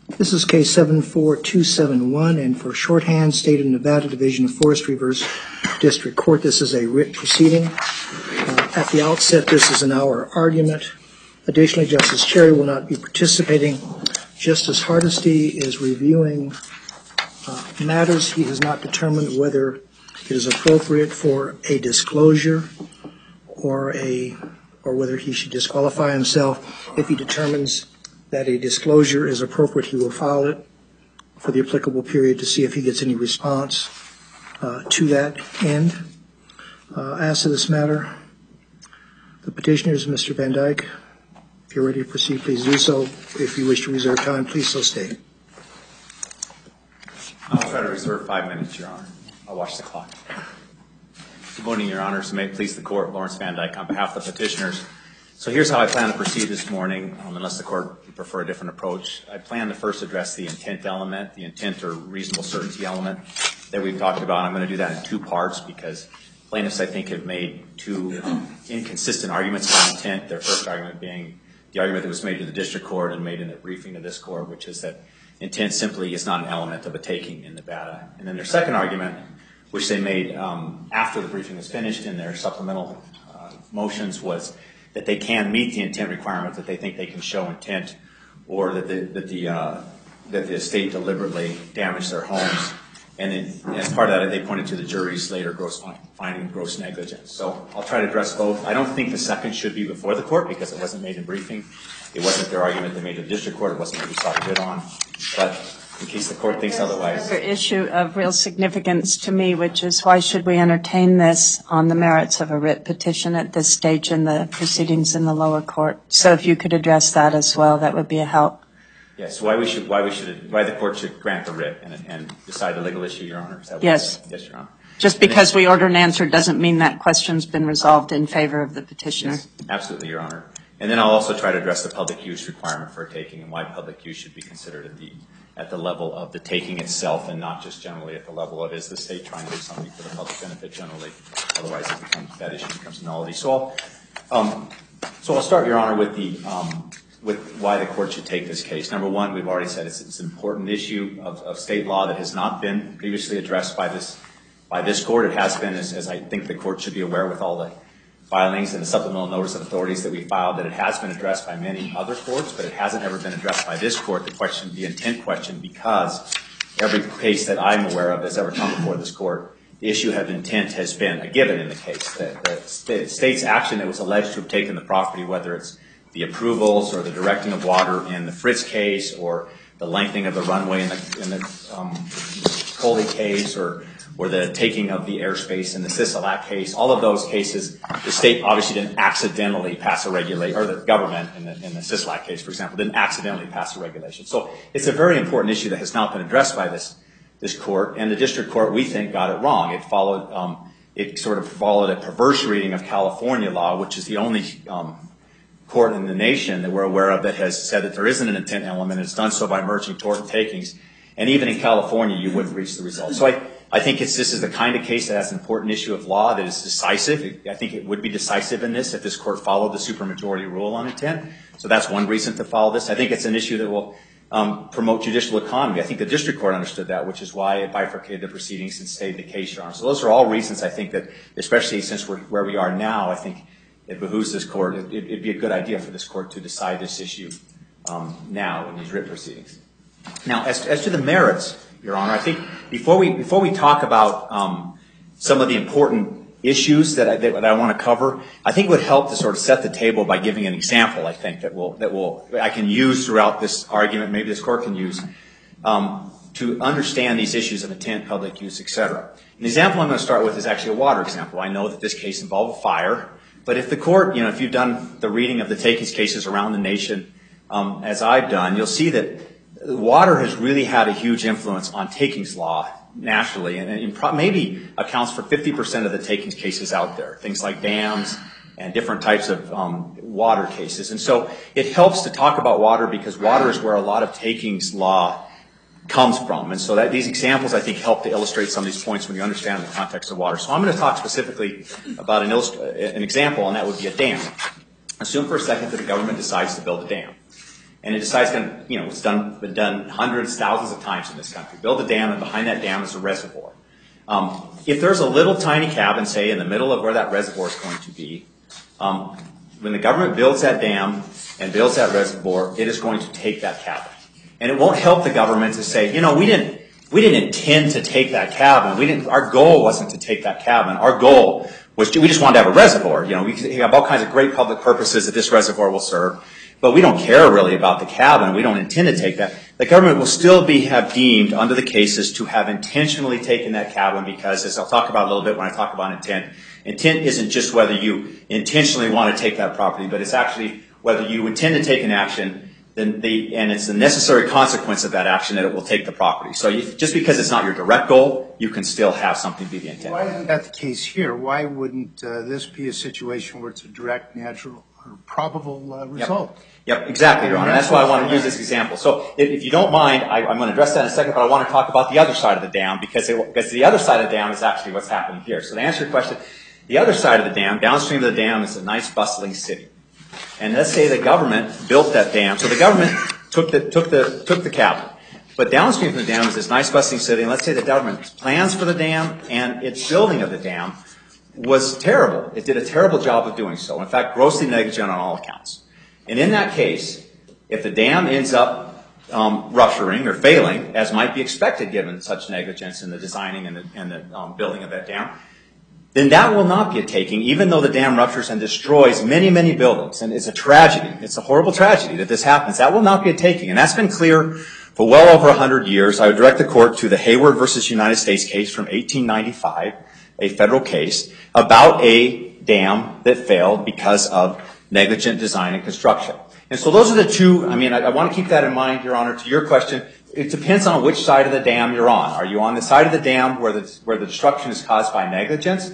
This is case 74271, and for shorthand, State of Nevada Division of Forestry versus District Court. This is a writ proceeding. At the outset, this is an hour argument. Additionally, Justice Cherry will not be participating. Justice Hardesty is reviewing matters. He has not determined whether it is appropriate for a disclosure or whether he should disqualify himself. If he determines that a disclosure is appropriate, he will file it for the applicable period to see if he gets any response to that end. As to this matter, the petitioner is Mr. Van Dyke. If you're ready to proceed, please do so. If you wish to reserve time, please so state. I'll try to reserve 5 minutes, Your Honor. I'll watch the clock. Good morning, Your Honors. May it please the Court, Lawrence Van Dyke on behalf of the petitioners. So here's how I plan to proceed this morning, unless the Court would prefer a different approach. I plan to first address the intent element, the intent or reasonable certainty element that we've talked about. I'm going to do that in two parts because plaintiffs, I think, have made two inconsistent arguments about intent. Their first argument being the argument that was made to the district court and made in the briefing to this court, which is that intent simply is not an element of a taking in Nevada. And then their second argument, which they made after the briefing was finished in their supplemental motions, was that they can meet the intent requirement, that they think they can show intent, or that the estate deliberately damaged their homes. And as part of that, they pointed to the jury's later finding gross negligence. So I'll try to address both. I don't think the second should be before the court because it wasn't made in briefing. It wasn't their argument they made to the district court. It wasn't what we sought to bid on. But in case the court thinks otherwise. There's another issue of real significance to me, which is why should we entertain this on the merits of a writ petition at this stage in the proceedings in the lower court? So if you could address that as well, that would be a help. Yes, why the court should grant the writ and decide the legal issue, Your Honor. Is that what yes. Yes, Your Honor. Just because we order an answer doesn't mean that question's been resolved in favor of the petitioner. Yes, absolutely, Your Honor. And then I'll also try to address the public use requirement for a taking and why public use should be considered at the level of the taking itself and not just generally at the level of is the state trying to do something for the public benefit generally. Otherwise, that issue becomes nullity. So I'll start, Your Honor, with why the court should take this case. Number one, we've already said it's an important issue of state law that has not been previously addressed by this court. It has been, as I think the court should be aware with all the filings and the supplemental notice of authorities that we filed, that it has been addressed by many other courts, but it hasn't ever been addressed by this court, the intent question, because every case that I'm aware of that's ever come before this court, the issue of intent has been a given in the case. The state's action that was alleged to have taken the property, whether it's the approvals or the directing of water in the Fritz case or the lengthening of the runway in the Coley case or the taking of the airspace in the Sisolak case, all of those cases, the state obviously didn't accidentally pass a regulation, or the government in the Sisolak case, for example, didn't accidentally pass a regulation. So it's a very important issue that has not been addressed by this court, and the district court, we think, got it wrong. It sort of followed a perverse reading of California law, which is the only court in the nation that we're aware of that has said that there isn't an intent element. It's done so by merging tort and takings. And even in California, you wouldn't reach the result. So I think this is the kind of case that has an important issue of law that is decisive. I think it would be decisive in this if this court followed the supermajority rule on intent. So that's one reason to follow this. I think it's an issue that will promote judicial economy. I think the district court understood that, which is why it bifurcated the proceedings and stayed the case, Your Honor. So those are all reasons I think that, especially since we're where we are now, I think it behooves this court, it'd be a good idea for this court to decide this issue now in these writ proceedings. Now, as to the merits, Your Honor, I think before we talk about some of the important issues that I want to cover, I think it would help to sort of set the table by giving an example, I think, that I can use throughout this argument, maybe this court can use, to understand these issues of intent, public use, et cetera. An example I'm going to start with is actually a water example. I know that this case involved a fire, but if the court, if you've done the reading of the takings cases around the nation, as I've done, you'll see that water has really had a huge influence on takings law nationally, and maybe accounts for 50% of the takings cases out there, things like dams and different types of water cases. And so it helps to talk about water because water is where a lot of takings law comes from. And so that these examples, I think, help to illustrate some of these points when you understand the context of water. So I'm going to talk specifically about an example, and that would be a dam. Assume for a second that the government decides to build a dam. and it decides it's been done hundreds, thousands of times in this country. Build a dam, and behind that dam is a reservoir. If there's a little tiny cabin, say, in the middle of where that reservoir is going to be, when the government builds that dam and builds that reservoir, it is going to take that cabin. And it won't help the government to say, we didn't intend to take that cabin. Our goal wasn't to take that cabin. Our goal was we just wanted to have a reservoir. We have all kinds of great public purposes that this reservoir will serve, but we don't care really about the cabin. We don't intend to take that. The government will still have deemed under the cases to have intentionally taken that cabin because, as I'll talk about a little bit when I talk about intent isn't just whether you intentionally want to take that property, but it's actually whether you intend to take an action and it's the necessary consequence of that action that it will take the property. So just because it's not your direct goal, you can still have something be the intent. Why isn't that the case here? Why wouldn't this be a situation where it's a direct, natural, or probable result? Yep, exactly, Your Honor. That's why I want to use this example. So if you don't mind, I'm going to address that in a second, but I want to talk about the other side of the dam because the other side of the dam is actually what's happening here. So to answer your question, the other side of the dam, downstream of the dam, is a nice bustling city. And let's say the government built that dam. So the government took the cabin. But downstream from the dam is this nice bustling city. And let's say the government's plans for the dam and its building of the dam was terrible. It did a terrible job of doing so. In fact, grossly negligent on all accounts. And in that case, if the dam ends up rupturing or failing, as might be expected given such negligence in the designing and the building of that dam, then that will not be a taking, even though the dam ruptures and destroys many, many buildings. And it's a tragedy. It's a horrible tragedy that this happens. That will not be a taking. And that's been clear for well over 100 years. I would direct the court to the Hayward versus United States case from 1895, a federal case, about a dam that failed because of negligent design and construction. And so those are the two. I want to keep that in mind, Your Honor, to your question. It depends on which side of the dam you're on. Are you on the side of the dam where the destruction is caused by negligence?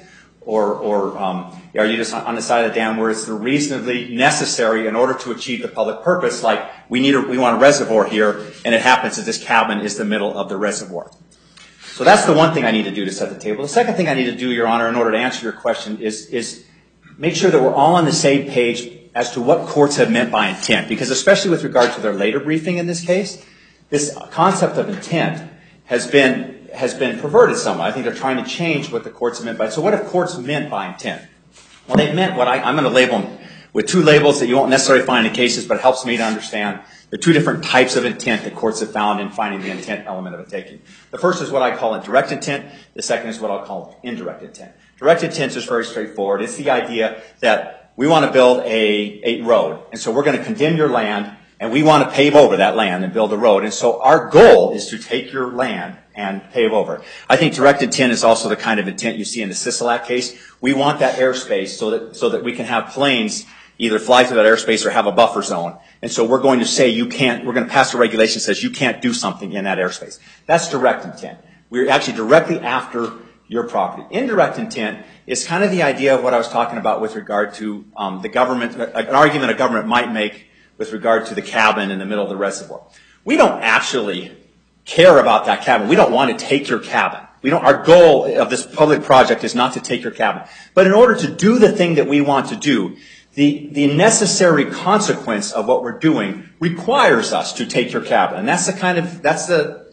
Or are you just on the side of the dam where it's reasonably necessary in order to achieve the public purpose, like we want a reservoir here, and it happens that this cabin is the middle of the reservoir. So that's the one thing I need to do to set the table. The second thing I need to do, Your Honor, in order to answer your question is make sure that we're all on the same page as to what courts have meant by intent. Because especially with regard to their later briefing in this case, this concept of intent has been perverted somewhat. I think they're trying to change what the courts have meant by it. So what have courts meant by intent? Well, they've meant what I'm going to label them with two labels that you won't necessarily find in cases, but it helps me to understand the two different types of intent that courts have found in finding the intent element of a taking. The first is what I call a direct intent. The second is what I'll call indirect intent. Direct intent is very straightforward. It's the idea that we want to build a road, and so we're going to condemn your land, and we want to pave over that land and build a road. And so our goal is to take your land and pave over it. I think direct intent is also the kind of intent you see in the Sisolak case. We want that airspace so that we can have planes either fly through that airspace or have a buffer zone. And so we're going to say we're going to pass a regulation that says you can't do something in that airspace. That's direct intent. We're actually directly after your property. Indirect intent is kind of the idea of what I was talking about with regard to the government, an argument a government might make with regard to the cabin in the middle of the reservoir. We don't actually care about that cabin. We don't want to take your cabin. Our goal of this public project is not to take your cabin. But in order to do the thing that we want to do, the necessary consequence of what we're doing requires us to take your cabin. And that's the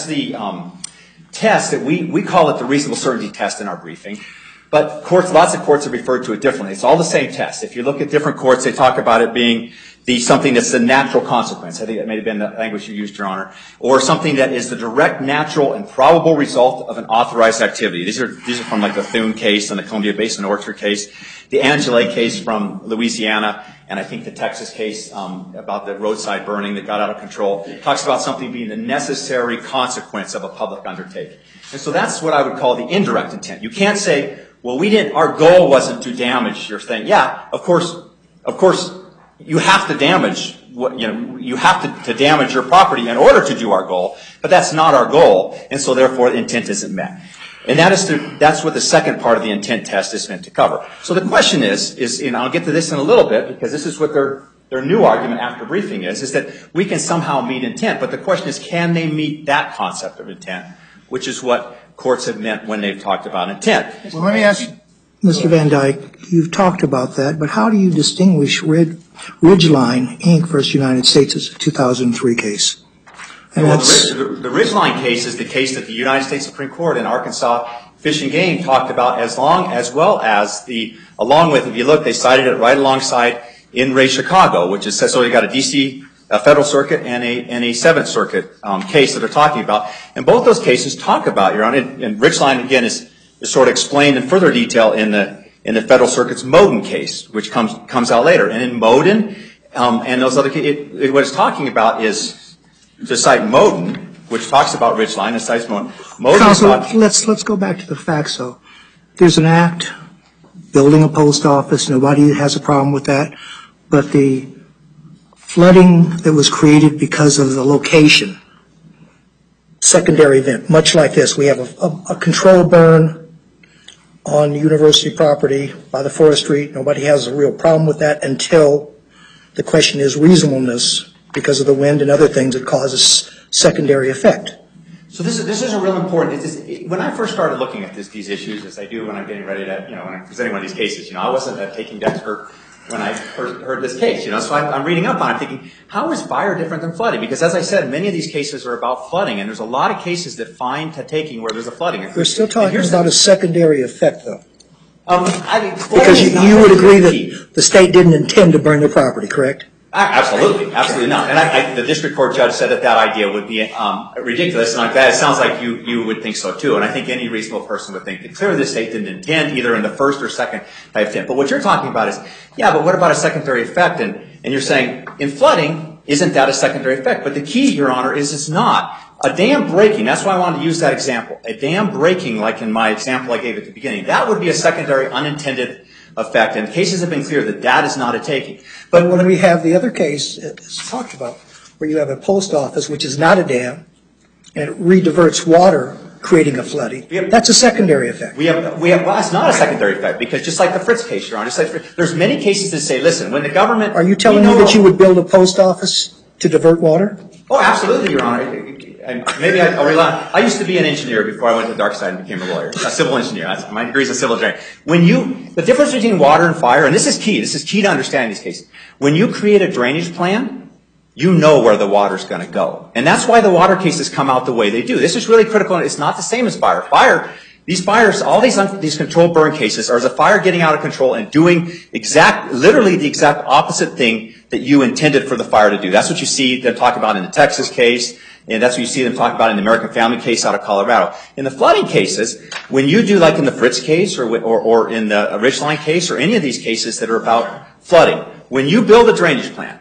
test that we call it the reasonable certainty test in our briefing. But lots of courts have referred to it differently. It's all the same test. If you look at different courts, they talk about it being something that's the natural consequence. I think that may have been the language you used, Your Honor. Or something that is the direct, natural, and probable result of an authorized activity. These are from like the Thune case and the Columbia Basin Orchard case, the Angele case from Louisiana, and I think the Texas case about the roadside burning that got out of control. It talks about something being the necessary consequence of a public undertaking. And so that's what I would call the indirect intent. You can't say, well, our goal wasn't to damage your thing. Yeah, of course, you have to damage you have to damage your property in order to do our goal, but that's not our goal, and so therefore the intent isn't met. And that's what the second part of the intent test is meant to cover. So the question is, and I'll get to this in a little bit because this is what their new argument after briefing is that we can somehow meet intent, but the question is, can they meet that concept of intent, which is what courts have meant when they've talked about intent. Well, let me ask you. Mr. Van Dyke, you've talked about that, but how do you distinguish Ridgeline, Inc. versus United States as a 2003 case? And well, the Ridgeline case is the case that the United States Supreme Court in Arkansas Fish and Game talked about along with, if you look, they cited it right alongside In re Chicago, which is, so you got a D.C. Federal Circuit and a Seventh Circuit case that they're talking about. And both those cases talk about, Your Honor, and Ridgeline, again, is sort of explained in further detail in the Federal Circuit's Moden case, which comes out later. And in Moden and those other cases, what it's talking about is to cite Moden, which talks about Ridgeline, and cites Moden. Counsel, let's go back to the facts, though. There's an act building a post office. Nobody has a problem with that. But the flooding that was created because of the location, secondary event, much like this. We have a controlled burn on university property by the forestry. Nobody has a real problem with that until the question is reasonableness because of the wind and other things that causes secondary effect. So this is a real important. When I first started looking at these issues, as I do when I'm getting ready to, when I'm presenting one of these cases, I wasn't a taking expert when I first heard this case, so I'm reading up on it, thinking, how is fire different than flooding? Because as I said, many of these cases are about flooding, and there's a lot of cases that find taking where there's a flooding. We're still talking about a secondary effect, though. Because you would agree that the state didn't intend to burn their property, correct? Absolutely not. And the district court judge said that idea would be ridiculous, and it sounds like you would think so too. And I think any reasonable person would think that clearly the state didn't intend either in the first or second type of thing. But what you're talking about is, but what about a secondary effect? And you're saying in flooding, isn't that a secondary effect? But the key, Your Honor, is it's not. A dam breaking, that's why I wanted to use that example. A dam breaking, like in my example I gave at the beginning, that would be a secondary unintended effect. And cases have been clear that is not a taking. But when we have the other case it's talked about, where you have a post office, which is not a dam, and it rediverts water, creating a flooding, that's a secondary effect. Well, it's not a secondary effect, because just like the Fritz case, Your Honor, there's many cases that say, listen, when the government... Are you telling me that you would build a post office to divert water? Oh, absolutely, Your Honor. Maybe I'll rely on... I used to be an engineer before I went to the dark side and became a lawyer. A civil engineer. My degree is a civil engineer. The difference between water and fire, and this is key to understanding these cases. When you create a drainage plan, you know where the water's going to go. And that's why the water cases come out the way they do. This is really critical. It's not the same as fire. These fires, all these controlled burn cases, are as a fire getting out of control and doing literally the exact opposite thing that you intended for the fire to do. That's what you see them talk about in the Texas case, and that's what you see them talk about in the American Family case out of Colorado. In the flooding cases, when you do like in the Fritz case or in the Ridgeline case or any of these cases that are about flooding, when you build a drainage plan,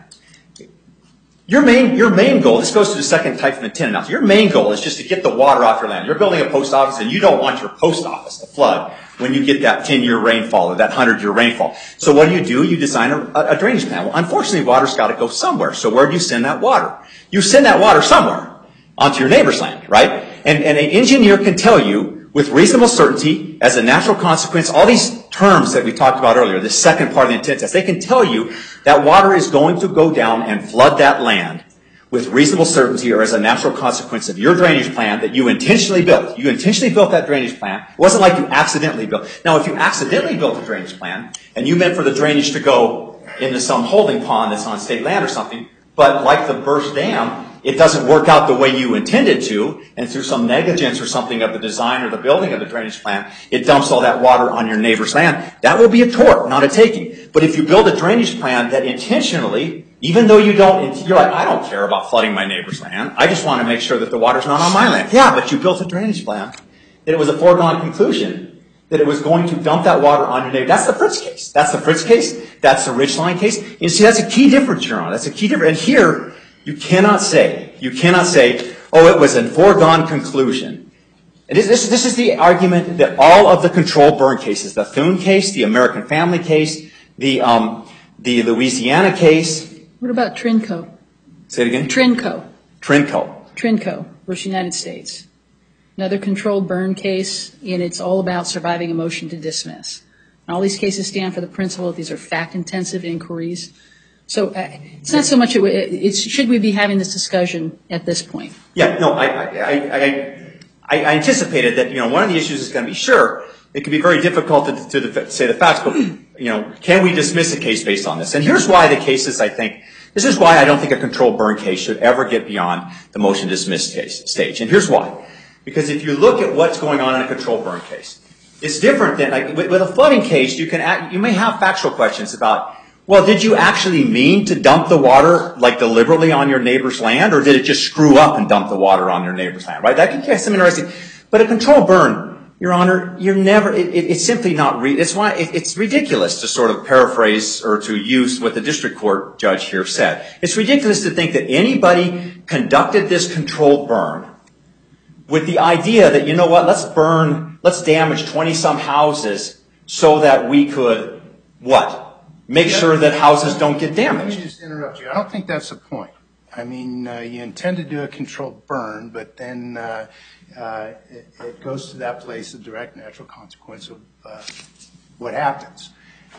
your main goal, this goes to the second type of intent analysis, your main goal is just to get the water off your land. You're building a post office and you don't want your post office to flood when you get that 10-year rainfall or that 100-year rainfall. So what do? You design a drainage plan. Well, unfortunately, water's got to go somewhere. So where do you send that water? You send that water somewhere onto your neighbor's land, right? And an engineer can tell you with reasonable certainty, as a natural consequence, all these terms that we talked about earlier, the second part of the intent test, they can tell you that water is going to go down and flood that land with reasonable certainty or as a natural consequence of your drainage plan that you intentionally built. You intentionally built that drainage plan. It wasn't like you accidentally built. Now, if you accidentally built a drainage plan and you meant for the drainage to go into some holding pond that's on state land or something, but like the burst dam, it doesn't work out the way you intended to, and through some negligence or something of the design or the building of the drainage plan, it dumps all that water on your neighbor's land, that will be a tort, not a taking. But if you build a drainage plan that intentionally, even though you're like, I don't care about flooding my neighbor's land, I just want to make sure that the water's not on my land. Yeah, but you built a drainage plan that it was a foregone conclusion that it was going to dump that water on your neighbor. That's the Fritz case. That's the Fritz case. That's the Ridgeline case. You see, that's a key difference, Your Honor. That's a key difference. And here, you cannot say, oh, it was a foregone conclusion. This is the argument that all of the controlled burn cases, the Thune case, the American Family case, the Louisiana case. What about Trinco? Say it again? Trinco versus United States. Another controlled burn case, and it's all about surviving a motion to dismiss. And all these cases stand for the principle that these are fact-intensive inquiries. So it's not so much, should we be having this discussion at this point? Yeah, no, I anticipated that, one of the issues is going to be, sure, it can be very difficult to say the facts, but, can we dismiss a case based on this? And here's why the cases, this is why I don't think a controlled burn case should ever get beyond the motion to dismiss stage. And here's why. Because if you look at what's going on in a controlled burn case, it's different than, with a flooding case, you may have factual questions about, well, did you actually mean to dump the water, deliberately on your neighbor's land, or did it just screw up and dump the water on your neighbor's land, right? That can get some interesting. But a controlled burn, Your Honor, it's simply not, it's why it's ridiculous to sort of paraphrase or to use what the district court judge here said. It's ridiculous to think that anybody conducted this controlled burn with the idea that, let's damage 20-some houses so that we could, make sure that houses don't get damaged. Let me just interrupt you. I don't think that's the point. I mean, you intend to do a controlled burn, but then it goes to that place of direct natural consequence of what happens.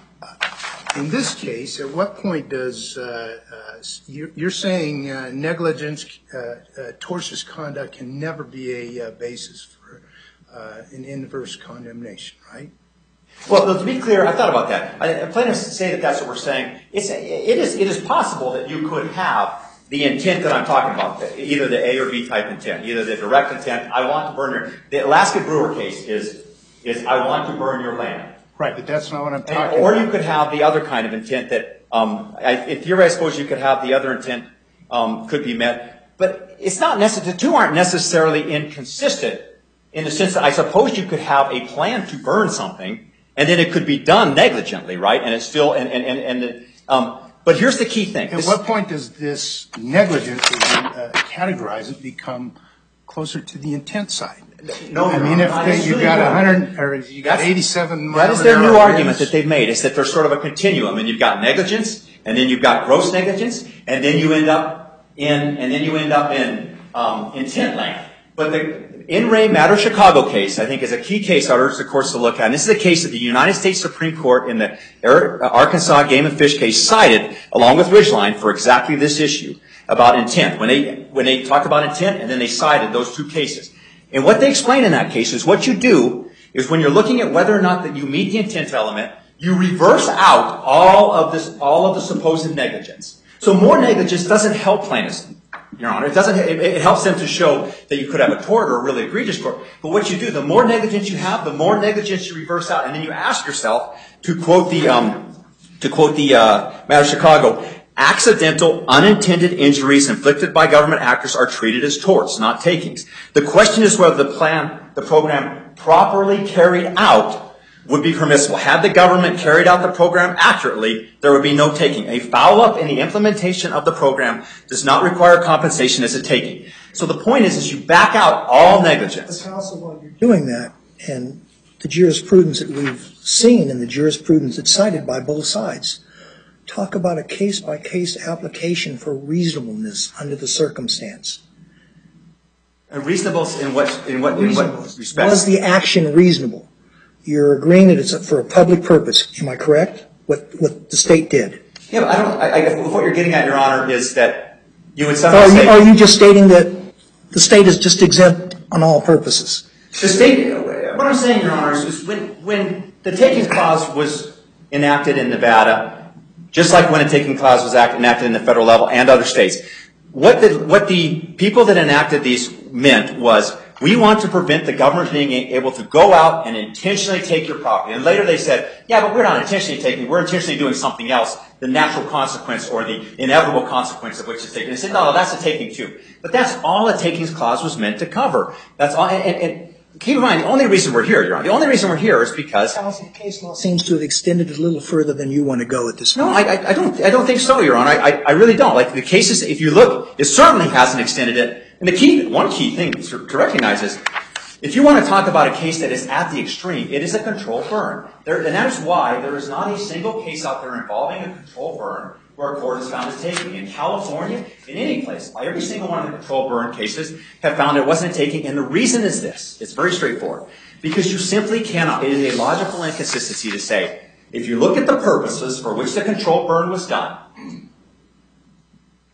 In this case, at what point does, you're saying negligence, tortious conduct can never be a basis for an inverse condemnation, right? Well, to be clear, I thought about that. Plaintiffs say that that's what we're saying. It is possible that you could have the intent that I'm talking about, either the A or B type intent, either the direct intent, I want to burn the Alaska Brewer case is I want to burn your land. Right, but that's not what I'm talking or about. you could have the other kind of intent that, in theory, I suppose you could have the other intent could be met. But it's not necessary, the two aren't necessarily inconsistent in the sense that I suppose you could have a plan to burn something and then it could be done negligently, right? And it's still, but here's the key thing. At what point does this negligence, as you categorize it, become closer to the intent side? No, I mean, if you got 100 or you got 87. That is their new argument that they've made. Is that there's sort of a continuum, and you've got negligence, and then you've got gross negligence, and then you end up in intent land. But the In Re Matter Chicago case, I think, is a key case I urge the courts to look at. And this is a case that the United States Supreme Court in the Arkansas Game and Fish case cited, along with Ridgeline, for exactly this issue about intent. When they talk about intent, and then they cited those two cases. And what they explain in that case is what you do is when you're looking at whether or not that you meet the intent element, you reverse out all of the supposed negligence. So more negligence doesn't help plaintiffs, Your Honor. It helps them to show that you could have a tort or a really egregious tort. But what you do, the more negligence you have, the more negligence you reverse out, and then you ask yourself, to quote the Matter of Chicago, accidental, unintended injuries inflicted by government actors are treated as torts, not takings. The question is whether the program properly carried out would be permissible. Had the government carried out the program accurately, there would be no taking. A foul-up in the implementation of the program does not require compensation as a taking. So the point is you back out all negligence. But counsel, while you're doing that, and the jurisprudence that we've seen and the jurisprudence that's cited by both sides, talk about a case-by-case application for reasonableness under the circumstance. Reasonable in what respect? Was the action reasonable? You're agreeing that it's for a public purpose. Am I correct? What the state did? Yeah, but what you're getting at, Your Honor, is that you would somehow say... Are you just stating that the state is just exempt on all purposes? The state... What I'm saying, Your Honor, is when the taking clause was enacted in Nevada, just like when a taking clause was enacted in the federal level and other states, what the people that enacted these meant was, we want to prevent the government being able to go out and intentionally take your property. And later they said, yeah, but we're not intentionally taking, we're intentionally doing something else, the natural consequence or the inevitable consequence of which is taken. They said, no, that's a taking too. But that's all a takings clause was meant to cover. That's all. And keep in mind, the only reason we're here, Your Honor, the only reason we're here is because... Counsel, the case law seems to have extended a little further than you want to go at this point. No, I don't think so, Your Honor. I really don't. Like the cases, if you look, it certainly hasn't extended it. And one key thing to recognize is, if you want to talk about a case that is at the extreme, it is a controlled burn. And that is why there is not a single case out there involving a controlled burn where a court has found it taking. In California, in any place, every single one of the controlled burn cases have found it wasn't taking. And the reason is this. It's very straightforward. Because you simply cannot. It is a logical inconsistency to say, if you look at the purposes for which the controlled burn was done,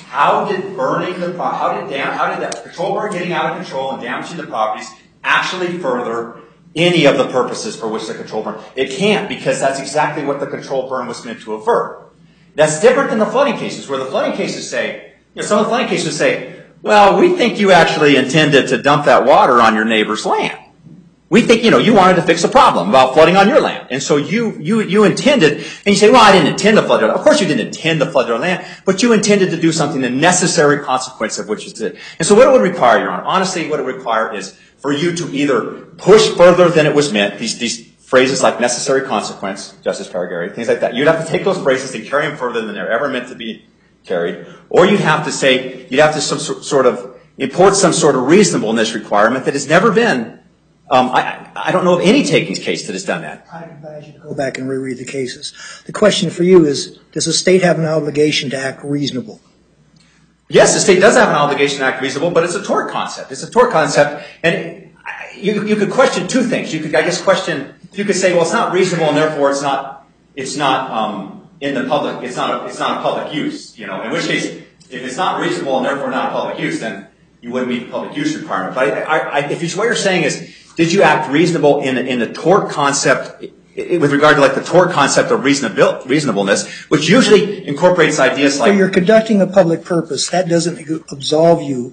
how did that control burn getting out of control and damaging the properties actually further any of the purposes for which the control burn? It can't, because that's exactly what the control burn was meant to avert. That's different than the flooding cases, where the flooding cases say, some of the flooding cases say, well, we think you actually intended to dump that water on your neighbor's land. We think, you wanted to fix a problem about flooding on your land. And so you intended, and you say, well, I didn't intend to flood your land. Of course you didn't intend to flood your land, but you intended to do something, the necessary consequence of which is it. And so what it would require, Your Honor, honestly, what it would require is for you to either push further than it was meant, these phrases like necessary consequence, Justice Paragari, things like that. You'd have to take those phrases and carry them further than they're ever meant to be carried. Or you'd have to say, import some sort of reasonableness requirement that has never been, I don't know of any takings case that has done that. I advise you to go back and reread the cases. The question for you is, does the state have an obligation to act reasonable? Yes, the state does have an obligation to act reasonable, but it's a tort concept. It's a tort concept, and you could question two things. You could say, well, it's not reasonable, and therefore it's not in the public. It's not a public use. In which case, if it's not reasonable and therefore not a public use, then you wouldn't meet the public use requirement. But what you're saying is, did you act reasonable in the tort concept with regard to the tort concept of reasonableness, which usually incorporates ideas like... So you're conducting a public purpose. That doesn't absolve you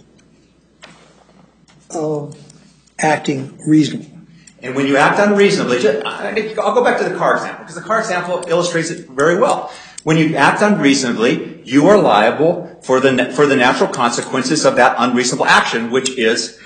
of acting reasonable. And when you act unreasonably, I'll go back to the car example, because the car example illustrates it very well. When you act unreasonably, you are liable for the natural consequences of that unreasonable action, which is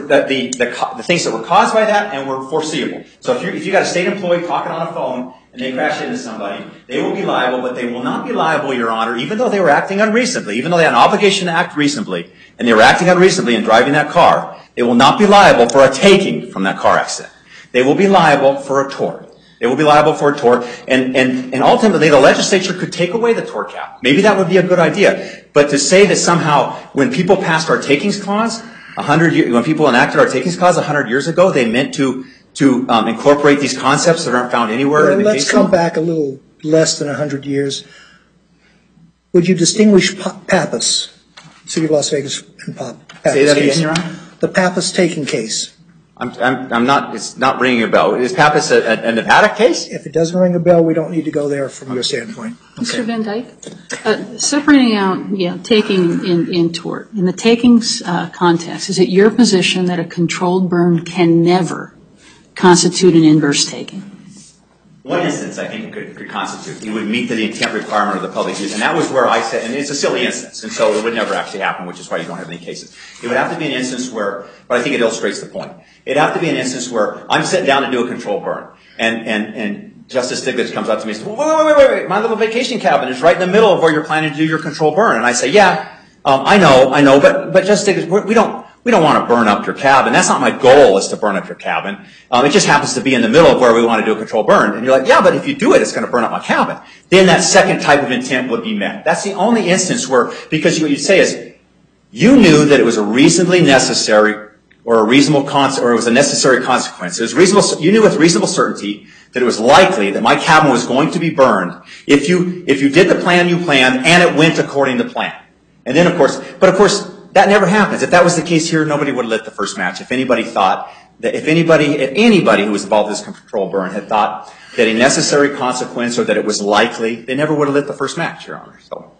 the things that were caused by that and were foreseeable. So if you got a state employee talking on a phone and they crash into somebody, they will be liable, but they will not be liable, Your Honor, even though they were acting unreasonably, even though they had an obligation to act reasonably, and they were acting unreasonably in driving that car, they will not be liable for a taking from that car accident. They will be liable for a tort. They will be liable for a tort, and ultimately the legislature could take away the tort cap. Maybe that would be a good idea. But to say that somehow when people passed our takings clause, when people enacted our takings clause 100 years ago, they meant to incorporate these concepts that aren't found anywhere in the case. Let's come back a little less than 100 years. Would you distinguish Pappas, City of Las Vegas, and Pappas? Say that again, Your Honor? The Pappas taking case. I'm not. It's not ringing a bell. Is Pappas a Nevada case? If it doesn't ring a bell, we don't need to go there from your standpoint. Okay. Mr. Van Dyke, separating out, taking in tort in the takings context, is it your position that a controlled burn can never constitute an inverse taking? One instance, I think, could constitute. It would meet the intent requirement of the public use, and that was where I said, and it's a silly instance, and so it would never actually happen, which is why you don't have any cases. It would have to be an instance where, but I think it illustrates the point. It'd have to be an instance where I'm sitting down to do a controlled burn, and Justice Stiglitz comes up to me and says, wait, my little vacation cabin is right in the middle of where you're planning to do your controlled burn. And I say, yeah, I know, but Justice Stiglitz, we don't want to burn up your cabin. That's not my goal, is to burn up your cabin. It just happens to be in the middle of where we want to do a controlled burn. And you're like, yeah, but if you do it, it's going to burn up my cabin. Then that second type of intent would be met. That's the only instance where, because what you'd say is, you knew that it was a reasonably necessary or a reasonable or it was a necessary consequence. It was reasonable. You knew with reasonable certainty that it was likely that my cabin was going to be burned if you did the plan you planned and it went according to plan. And then, of course, that never happens. If that was the case here, nobody would have lit the first match. If anybody thought that, if anybody who was involved in this controlled burn had thought that a necessary consequence or that it was likely, they never would have lit the first match, Your Honor. So,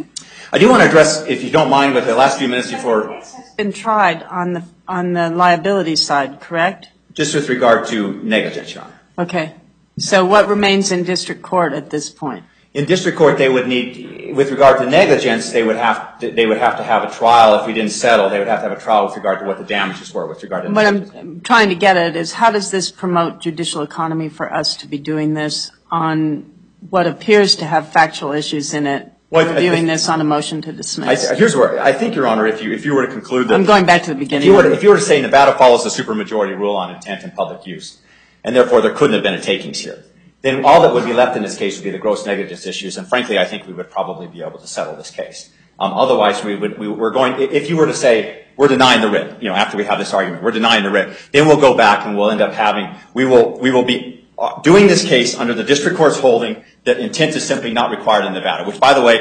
I do want to address, if you don't mind, with the last few minutes before. It's been tried on the liability side, correct? Just with regard to negligence, Your Honor. Okay. So what remains in district court at this point? In district court, they would need, with regard to negligence, they would have to have a trial. If we didn't settle, they would have to have a trial with regard to what the damages were with regard to negligence. What I'm trying to get at is, how does this promote judicial economy for us to be doing this on what appears to have factual issues in it, doing this on a motion to dismiss? Here's where I think, Your Honor, if you were to conclude that... I'm going back to the beginning. If you were to say Nevada follows the supermajority rule on intent and public use, and therefore there couldn't have been a takings here, then all that would be left in this case would be the gross negligence issues, and frankly, I think we would probably be able to settle this case. Otherwise, if you were to say, we're denying the writ, after we have this argument, we're denying the writ, then we'll go back and we'll end up we will be doing this case under the district court's holding that intent is simply not required in Nevada, which, by the way,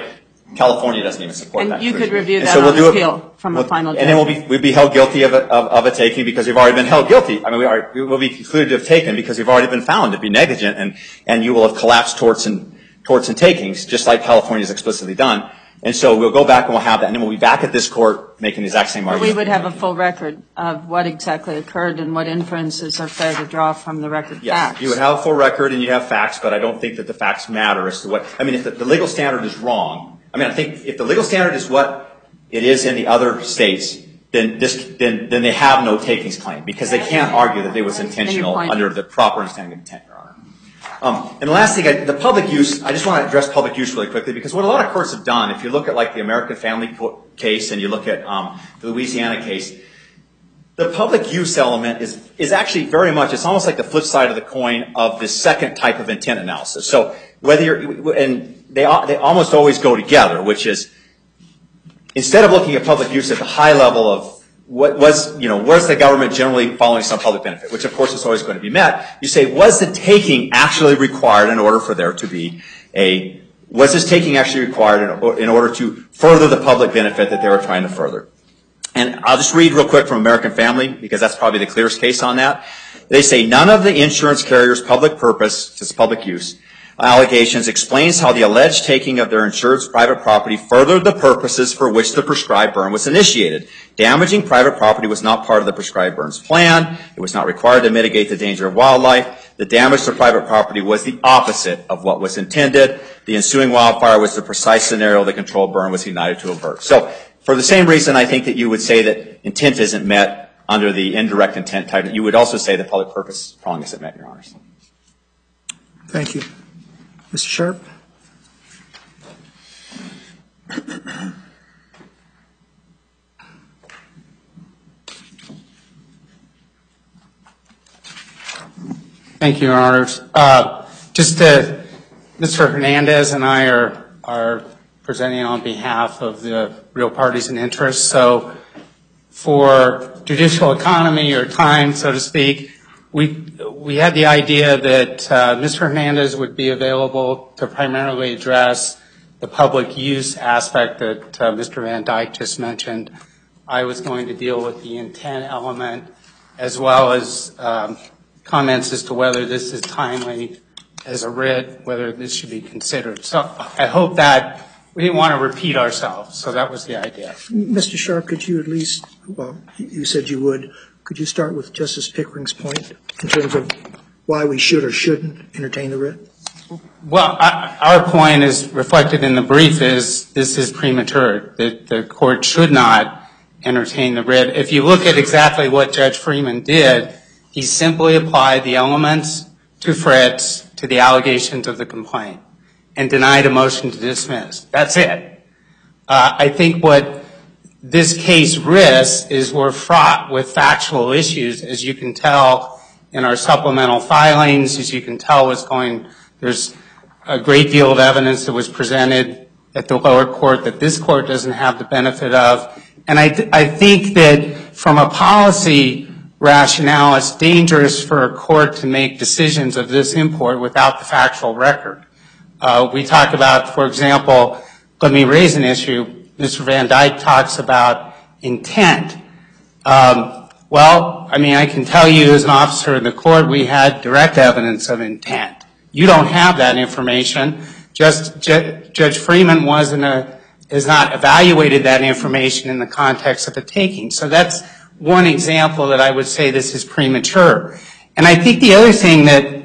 California doesn't even support that. And you could conclusion. review And that so we'll on do appeal from a final And then judgment. we'd be held guilty of a taking because we've already been held guilty. I mean, we will be concluded to have taken because we've already been found to be negligent, and you will have collapsed torts and takings, just like California's explicitly done. And so we'll go back and we'll have that, and then we'll be back at this court making the exact same But argument. we would have a full record of what exactly occurred and what inferences are fair to draw from the record Yes, facts. you would have a full record and you have facts, but I don't think that the facts matter as to what, I mean, if the legal standard is wrong, I mean, I think if the legal standard is what it is in the other states, then they have no takings claim, because they can't argue that it was intentional under the proper understanding of intent, Your Honor. And the last thing, the public use, I just want to address public use really quickly, because what a lot of courts have done, if you look at like the American Family case and you look at the Louisiana case, the public use element is actually very much, it's almost like the flip side of the coin of the second type of intent analysis. So whether you're, and they almost always go together, which is, instead of looking at public use at the high level of what was, was the government generally following some public benefit, which of course is always going to be met, you say, was the taking actually required in order for there to be was this taking actually required in order to further the public benefit that they were trying to further? And I'll just read real quick from American Family, because that's probably the clearest case on that. They say, none of the insurance carrier's public purpose, this public use, allegations explains how the alleged taking of their insured's private property furthered the purposes for which the prescribed burn was initiated. Damaging private property was not part of the prescribed burn's plan. It was not required to mitigate the danger of wildlife. The damage to private property was the opposite of what was intended. The ensuing wildfire was the precise scenario the controlled burn was united to avert. So for the same reason, I think that you would say that intent isn't met under the indirect intent type. You would also say the public purpose prong isn't met, Your Honors. Thank you. Mr. Sharp? Thank you, Your Honors. Mr. Hernandez and I are presenting on behalf of the real parties and interests. So for judicial economy or time, so to speak, we had the idea that Mr. Hernandez would be available to primarily address the public use aspect that Mr. Van Dyke just mentioned. I was going to deal with the intent element, as well as comments as to whether this is timely as a writ, whether this should be considered. So I hope that we didn't want to repeat ourselves, so that was the idea. Mr. Sharp, could you at least, well, you said you would, could you start with Justice Pickering's point in terms of why we should or shouldn't entertain the writ? Well, our point is reflected in the brief is this is premature, that the court should not entertain the writ. If you look at exactly what Judge Freeman did, he simply applied the elements to Fritz to the allegations of the complaint and denied a motion to dismiss. That's it. I think what this case risks is we're fraught with factual issues, as you can tell in our supplemental filings, as you can tell there's a great deal of evidence that was presented at the lower court that this court doesn't have the benefit of. And I think that from a policy rationale, it's dangerous for a court to make decisions of this import without the factual record. We talk about, for example, let me raise an issue. Mr. Van Dyke talks about intent. Well, I mean, I can tell you as an officer in the court, we had direct evidence of intent. You don't have that information. Judge Freeman has not evaluated that information in the context of a taking. So that's one example that I would say this is premature. And I think the other thing that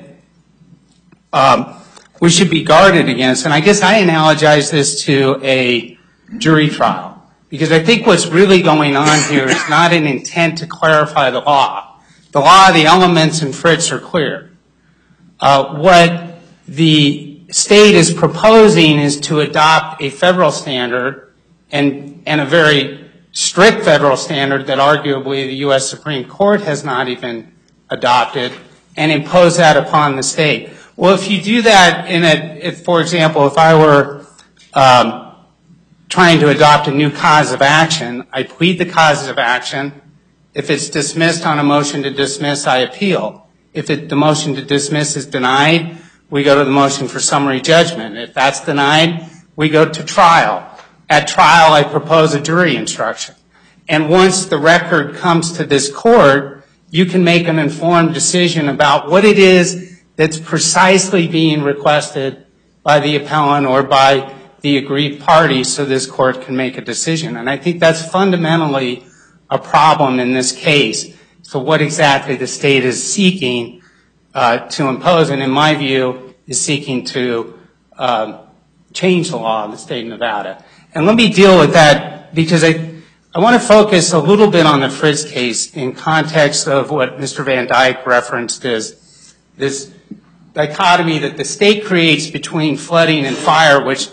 we should be guarded against, and I guess I analogize this to a jury trial, because I think what's really going on here is not an intent to clarify the law. The law, the elements in Fritz are clear. What the state is proposing is to adopt a federal standard and a very strict federal standard that arguably the U.S. Supreme Court has not even adopted and impose that upon the state. Well, if you do that for example, if I were trying to adopt a new cause of action, I plead the causes of action. If it's dismissed on a motion to dismiss, I appeal. If the motion to dismiss is denied, we go to the motion for summary judgment. If that's denied, we go to trial. at trial, I propose a jury instruction. And once the record comes to this court, you can make an informed decision about what it is that's precisely being requested by the appellant or by the aggrieved party so this court can make a decision. And I think that's fundamentally a problem in this case. So what exactly the state is seeking to impose, and in my view, is seeking to change the law in the state of Nevada. And let me deal with that because I want to focus a little bit on the Fritz case in context of what Mr. Van Dyke referenced as this dichotomy that the state creates between flooding and fire, which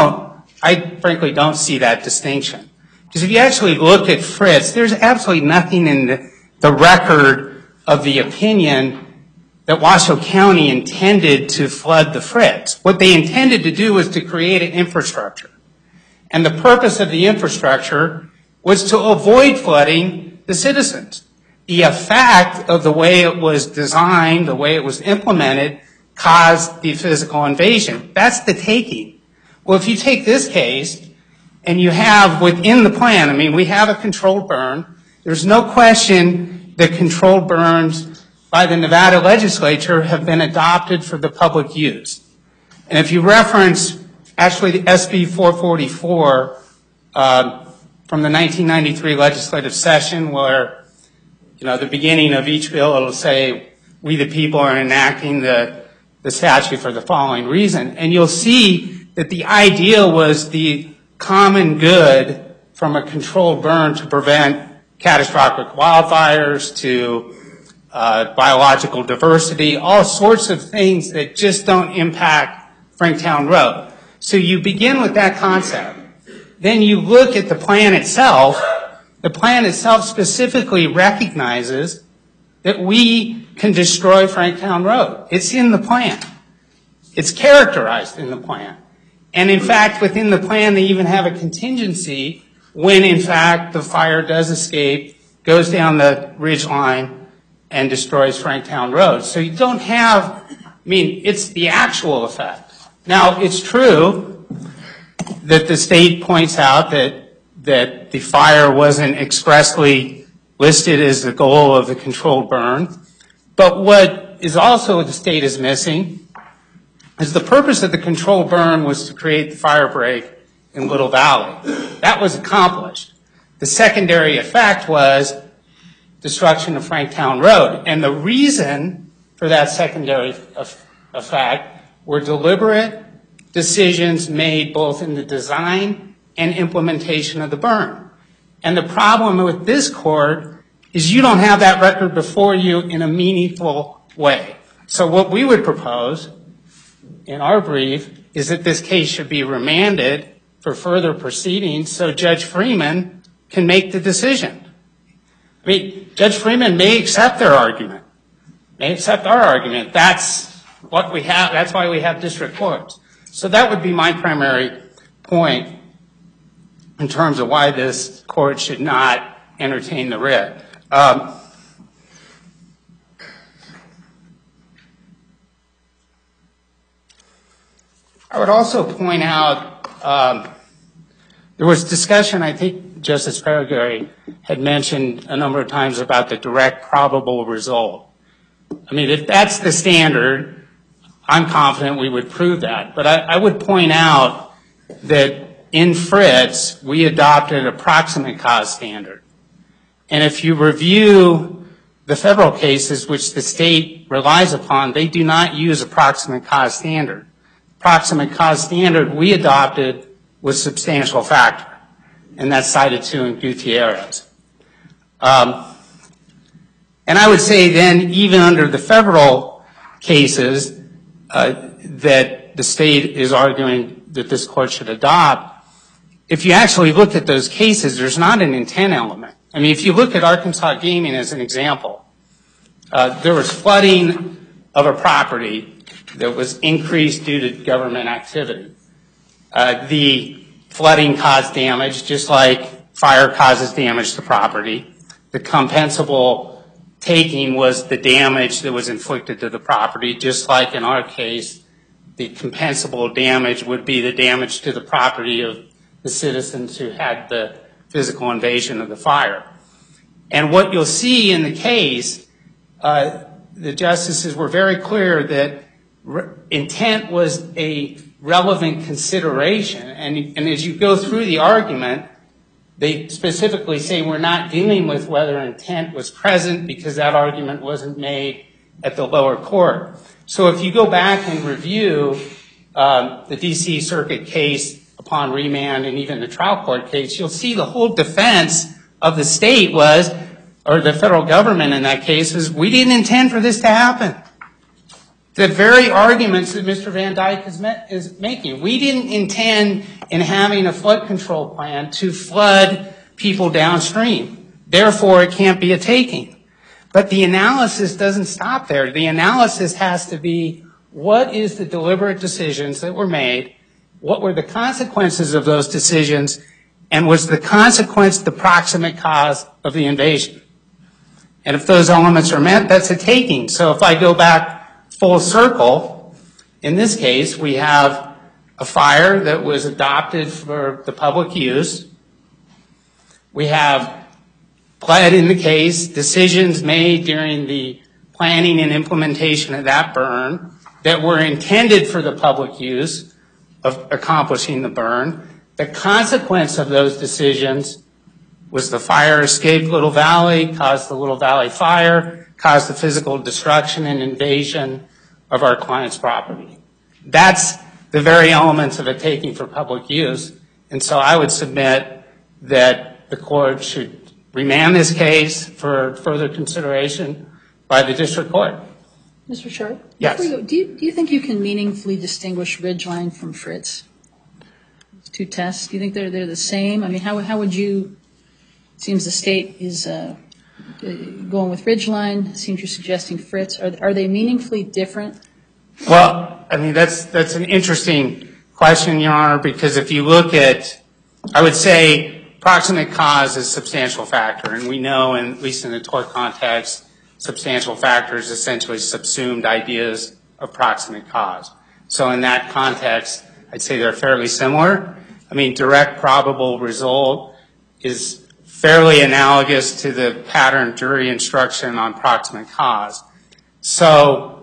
I frankly don't see that distinction. Because if you actually look at Fritz, there's absolutely nothing in the record of the opinion that Washoe County intended to flood the Fritz. What they intended to do was to create an infrastructure. And the purpose of the infrastructure was to avoid flooding the citizens. The effect of the way it was designed, the way it was implemented, caused the physical invasion. That's the taking. Well, if you take this case and you have within the plan, I mean, we have a controlled burn. There's no question that controlled burns by the Nevada legislature have been adopted for the public use. And if you reference actually the SB 444 from the 1993 legislative session where, the beginning of each bill, it'll say, we the people are enacting the statute for the following reason. And you'll see that the idea was the common good from a controlled burn to prevent catastrophic wildfires, to biological diversity, all sorts of things that just don't impact Franktown Road. So you begin with that concept. Then you look at the plan itself. The plan itself specifically recognizes that we can destroy Franktown Road. It's in the plan. It's characterized in the plan. And in fact, within the plan, they even have a contingency when, in fact, the fire does escape, goes down the ridge line, and destroys Franktown Road. So you don't have, it's the actual effect. Now, it's true that the state points out that the fire wasn't expressly listed as the goal of the controlled burn. But what is also the state is missing is the purpose of the controlled burn was to create the fire break in Little Valley. That was accomplished. The secondary effect was destruction of Franktown Road. And the reason for that secondary effect were deliberate decisions made both in the design and implementation of the burn. And the problem with this court is you don't have that record before you in a meaningful way. So what we would propose in our brief is that this case should be remanded for further proceedings so Judge Freeman can make the decision. Judge Freeman may accept their argument, may accept our argument. That's what we have. That's why we have district courts. So that would be my primary point in terms of why this court should not entertain the writ. I would also point out there was discussion, I think Justice Peregrine had mentioned a number of times about the direct probable result. If that's the standard, I'm confident we would prove that. But I would point out that in Fritz, we adopted a proximate cause standard. And if you review the federal cases which the state relies upon, they do not use a proximate cause standard. Proximate cause standard we adopted was substantial factor. And that's cited too in Gutierrez. And I would say then, even under the federal cases that the state is arguing that this court should adopt, if you actually look at those cases, there's not an intent element. If you look at Arkansas Gaming as an example, there was flooding of a property that was increased due to government activity. The flooding caused damage, just like fire causes damage to property. The compensable taking was the damage that was inflicted to the property, just like in our case, the compensable damage would be the damage to the property of the citizens who had the physical invasion of the fire. And what you'll see in the case, the justices were very clear that intent was a relevant consideration. And as you go through the argument, they specifically say we're not dealing with whether intent was present because that argument wasn't made at the lower court. So if you go back and review the D.C. Circuit case upon remand and even the trial court case, you'll see the whole defense of the state was, or the federal government in that case, is we didn't intend for this to happen. The very arguments that Mr. Van Dyke is making. We didn't intend in having a flood control plan to flood people downstream. Therefore, it can't be a taking. But the analysis doesn't stop there. The analysis has to be, what is the deliberate decisions that were made? What were the consequences of those decisions? And was the consequence the proximate cause of the invasion? And if those elements are met, that's a taking. So if I go back full circle, in this case, we have a fire that was adopted for the public use. We have pled in the case, decisions made during the planning and implementation of that burn that were intended for the public use of accomplishing the burn. The consequence of those decisions was the fire escaped Little Valley, caused the Little Valley fire, caused the physical destruction and invasion of our client's property. That's the very elements of a taking for public use. And so I would submit that the court should remand this case for further consideration by the district court. Mr. Sharp? Yes. Do you think you can meaningfully distinguish Ridgeline from Fritz? Those two tests, do you think they're the same? I mean, how would you, it seems the state is going with Ridgeline, it seems you're suggesting Fritz. Are they meaningfully different? Well, I mean, that's an interesting question, Your Honor, because if you look at, I would say proximate cause is a substantial factor, and we know, at least in the tort context, substantial factors essentially subsumed ideas of proximate cause. So in that context, I'd say they're fairly similar. I mean, direct probable result is fairly analogous to the pattern jury instruction on proximate cause. So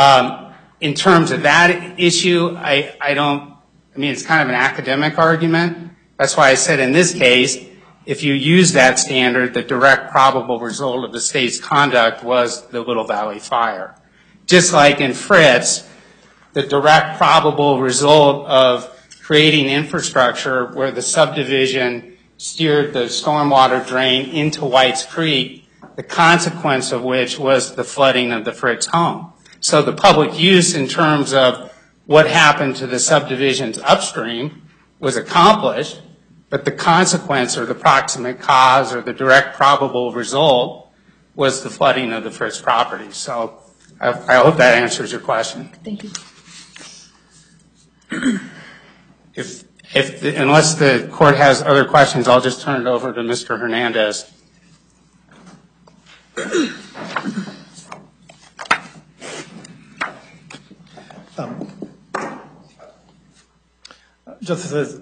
in terms of that issue, I mean, it's kind of an academic argument. That's why I said in this case, if you use that standard, the direct probable result of the state's conduct was the Little Valley fire. Just like in Fritz, the direct probable result of creating infrastructure where the subdivision steered the stormwater drain into White's Creek, the consequence of which was the flooding of the Fritz home. So the public use in terms of what happened to the subdivisions upstream was accomplished, but the consequence or the proximate cause or the direct probable result was the flooding of the Fritz property. So I hope that answers your question. Thank you. Unless the court has other questions, I'll just turn it over to Mr. Hernandez. Justices,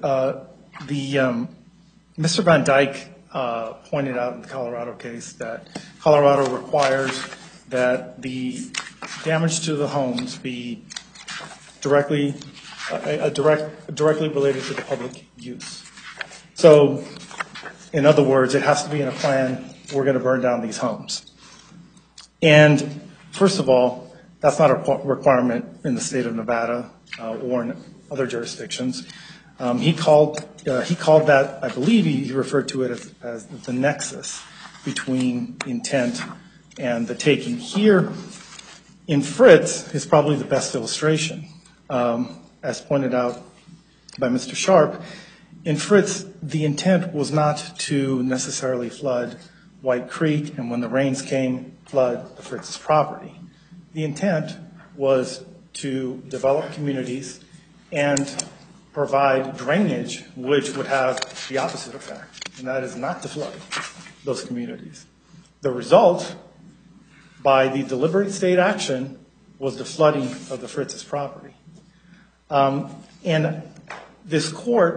Mr. Van Dyke pointed out in the Colorado case that Colorado requires that the damage to the homes be directly related to the public use. So, in other words, it has to be in a plan, we're going to burn down these homes. And first of all, that's not a requirement in the state of Nevada or in other jurisdictions. He called that, I believe he referred to it as the nexus between intent and the taking. Here in Fritz is probably the best illustration. As pointed out by Mr. Sharp, in Fritz, the intent was not to necessarily flood White Creek and when the rains came, flood the Fritz's property. The intent was to develop communities and provide drainage which would have the opposite effect, and that is not to flood those communities. The result, by the deliberate state action, was the flooding of the Fritz's property. And this court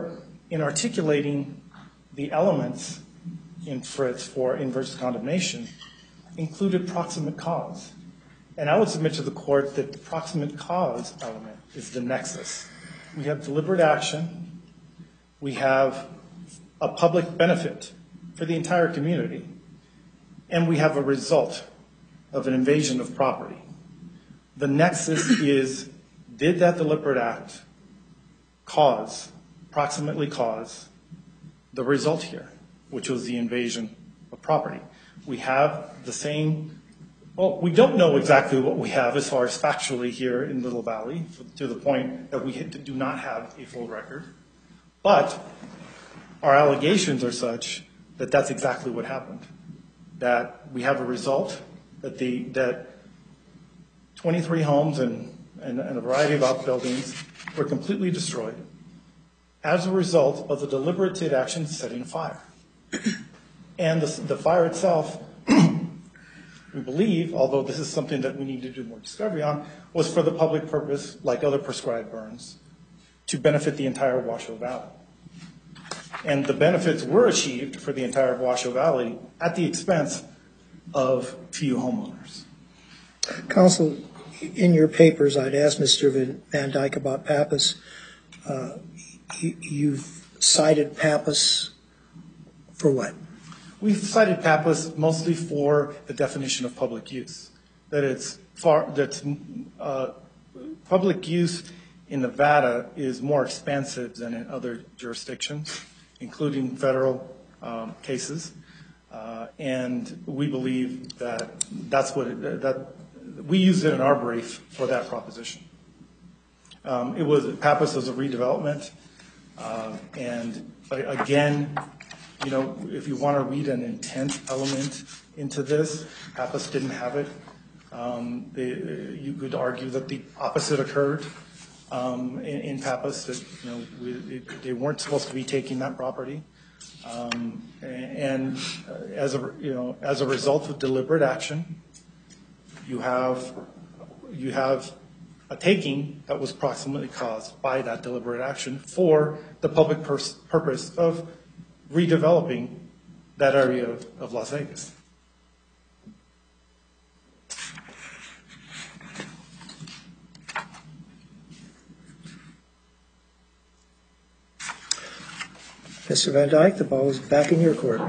in articulating the elements in Fritz for inverse condemnation, included proximate cause. And I would submit to the court that the proximate cause element is the nexus. We have deliberate action. We have a public benefit for the entire community. And we have a result of an invasion of property. The nexus is, did that deliberate act proximately cause the result here, which was the invasion of property? We have the same, well, we don't know exactly what we have as far as factually here in Little Valley, to the point that we do not have a full record. But our allegations are such that that's exactly what happened. That we have a result that 23 homes and a variety of outbuildings were completely destroyed as a result of the deliberative action setting fire. And the fire itself, we believe, although this is something that we need to do more discovery on, was for the public purpose, like other prescribed burns, to benefit the entire Washoe Valley. And the benefits were achieved for the entire Washoe Valley at the expense of few homeowners. Counsel, in your papers, I'd asked Mr. Van Dyke about Pappas. You've cited Pappas for what? We've cited Pappas mostly for the definition of public use. That public use in Nevada is more expansive than in other jurisdictions, including federal cases. And we believe that we used it in our brief for that proposition. Pappas was a redevelopment. And again, you know, if you want to read an intent element into this, Pappas didn't have it. You could argue that the opposite occurred in Pappas, that, you know, they weren't supposed to be taking that property. And as a result of deliberate action, you have a taking that was proximately caused by that deliberate action for the public purpose of redeveloping that area of Las Vegas. Mr. Van Dyke, the ball is back in your court.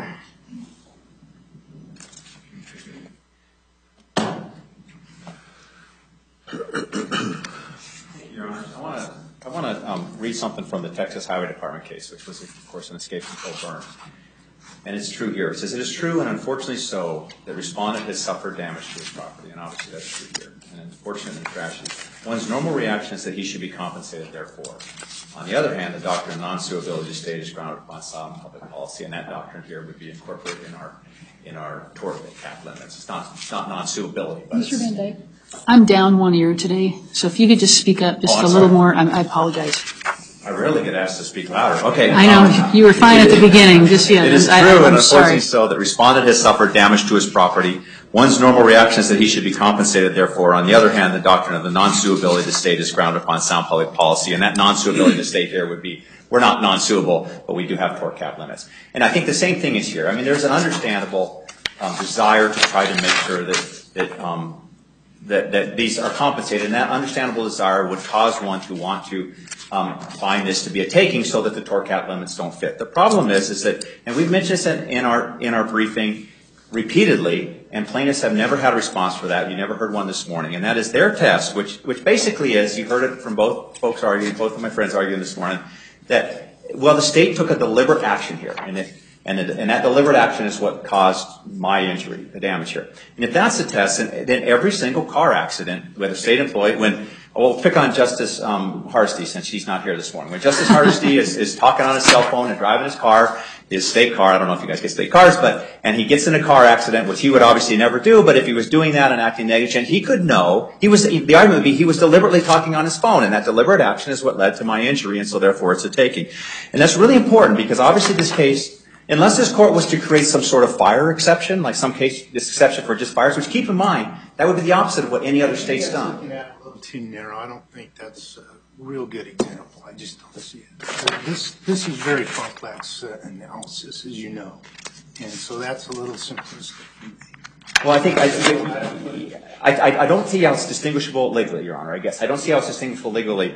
Your Honor, I want to read something from the Texas Highway Department case, which was, of course, an escape control burn. And it's true here. It says, it is true and unfortunately so that respondent has suffered damage to his property. And obviously that's true here. And unfortunately, tragedy. One's normal reaction is that he should be compensated therefore. On the other hand, the doctrine of non-suability state is grounded upon sound public policy, and that doctrine here would be incorporated in our tort cap limits. It's not non-suability. Mr. Van Dyke, I'm down one ear today, so if you could just speak up just a little more, I apologize. I rarely get asked to speak louder. Okay. I know, you were fine at the beginning, just yet. It is true and unfortunately so that respondent has suffered damage to his property. One's normal reaction is that he should be compensated therefore. On the other hand, the doctrine of the non-suability of the state is grounded upon sound public policy, and that non-suability of the state here would be, we're not non-suable, but we do have tort cap limits. And I think the same thing is here. I mean, there's an understandable desire to try to make sure that these are compensated, and that understandable desire would cause one to want to find this to be a taking so that the tort cap limits don't fit. The problem is that, and we've mentioned this in our briefing repeatedly, and plaintiffs have never had a response for that. You never heard one this morning, and that is their test, which basically is, you heard it from both folks arguing, both of my friends arguing this morning, that, well, the state took a deliberate action here, and that deliberate action is what caused my injury, the damage here. And if that's the test, then every single car accident, whether state employee, we'll pick on Justice Hardesty since she's not here this morning. When Justice Hardesty is talking on his cell phone and driving his car, his state car, I don't know if you guys get state cars, and he gets in a car accident, which he would obviously never do, but if he was doing that and acting negligent, he could know, the argument would be he was deliberately talking on his phone, and that deliberate action is what led to my injury, and so therefore it's a taking. And that's really important because obviously this case, unless this court was to create some sort of fire exception, like some case, this exception for just fires, which keep in mind, that would be the opposite of what any other state's done. Looking at it a little too narrow. I don't think that's real good example. I just don't see it. This is very complex analysis, as you know, and so that's a little simplistic for me. Well, I think I don't see how it's distinguishable legally, Your Honor. I guess I don't see how it's distinguishable legally.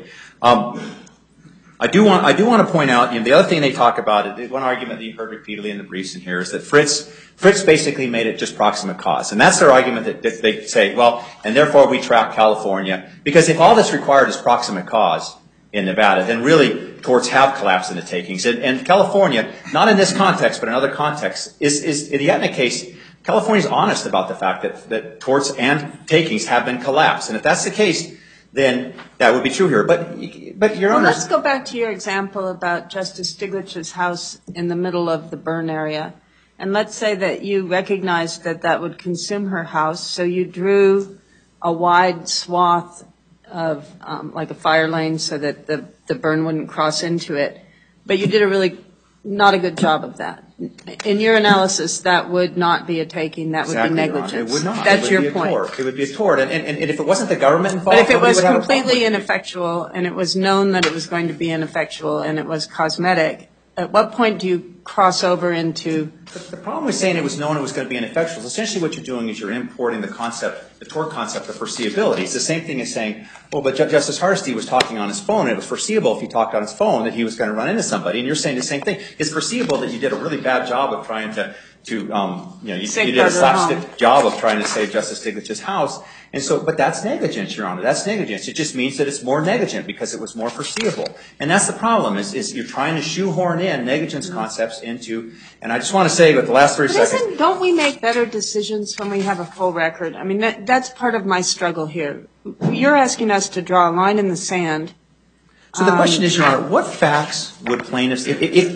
I do want to point out, the other thing they talk about, one argument that you heard repeatedly in the briefs in here is that Fritz basically made it just proximate cause, and that's their argument that they say, well, and therefore we track California, because if all that's required is proximate cause in Nevada, then really torts have collapsed into takings, and California, not in this context but in other contexts, is in the Aetna case. California's honest about the fact that torts and takings have been collapsed, and if that's the case, then that would be true here. But Your Honor, let's go back to your example about Justice Stiglitz's house in the middle of the burn area, and let's say that you recognized that that would consume her house, so you drew a wide swath of like a fire lane so that the burn wouldn't cross into it, but you did a really not a good job of that. In your analysis, that would not be a taking, that would be negligence. It would not. That's your point. It would be a tort. And if it wasn't the government involved, but if it was completely ineffectual and it was known that it was going to be ineffectual and it was cosmetic, at what point do you cross over into? The problem with saying it was known it was going to be ineffectual is essentially what you're doing is you're importing the concept, the tort concept of foreseeability. It's the same thing as saying, well, but Justice Hardesty was talking on his phone, and it was foreseeable if he talked on his phone that he was going to run into somebody, and you're saying the same thing. It's foreseeable that you did a really bad job of trying to you did a slapstick job of trying to save Justice Stiglitz's house. And so, but that's negligence, Your Honor. That's negligence. It just means that it's more negligent because it was more foreseeable. And that's the problem is you're trying to shoehorn in negligence concepts into, and I just want to say with the last 30 seconds. Don't we make better decisions when we have a full record? I mean, that's part of my struggle here. You're asking us to draw a line in the sand. So the question is, Your Honor, what facts would plaintiffs,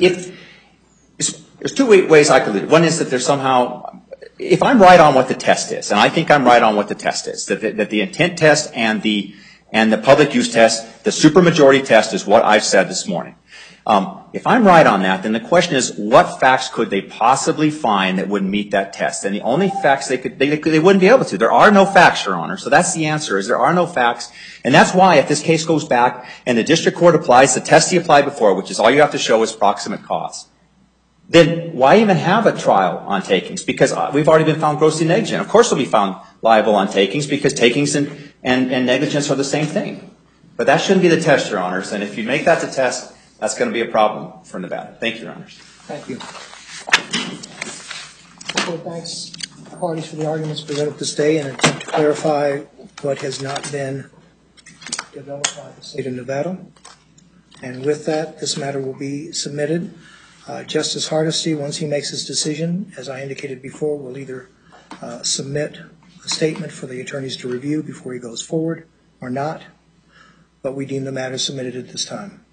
there's two ways I could lead it. One is that there's somehow, if I'm right on what the test is, and I think I'm right on what the test is, that the intent test and the public use test, the supermajority test is what I've said this morning. If I'm right on that, then the question is, what facts could they possibly find that would meet that test? And the only facts they wouldn't be able to. There are no facts, Your Honor. So that's the answer, is there are no facts. And that's why if this case goes back and the district court applies the test he applied before, which is all you have to show is proximate cause, then why even have a trial on takings? Because we've already been found grossly negligent. Of course we'll be found liable on takings because takings and negligence are the same thing. But that shouldn't be the test, Your Honors. And if you make that the test, that's going to be a problem for Nevada. Thank you, Your Honors. Thank you. The court thanks the parties for the arguments presented this day and attempt to clarify what has not been developed by the state of Nevada. And with that, this matter will be submitted. Justice Hardesty, once he makes his decision, as I indicated before, will either submit a statement for the attorneys to review before he goes forward or not, but we deem the matter submitted at this time.